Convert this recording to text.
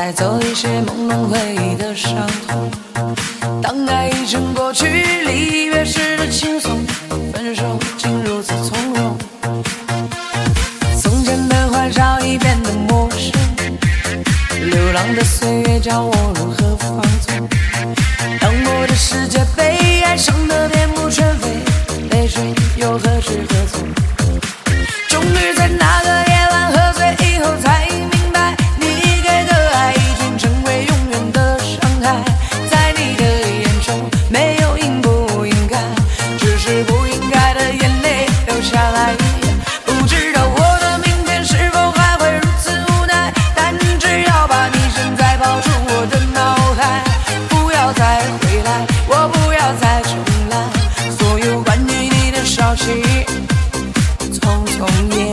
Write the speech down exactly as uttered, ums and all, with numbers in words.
带走一些朦胧回忆的伤痛。当爱已成过去，离别时的轻松，分手竟如此从容。从前的欢笑已变得陌生，流浪的岁月教我如何放纵。当我的世界被爱伤得面目全非，泪水又何去何从？终于在那个夜晚喝醉以后才明白，你给的爱已经成为永远的伤害。在你的眼中没有应不应该，只是不应该的眼泪流下来。不知道我的明天是否还会如此无奈，但只要把你现在抛出我的脑海，不要再回来，我不要再重来，所有关于你的消息匆匆也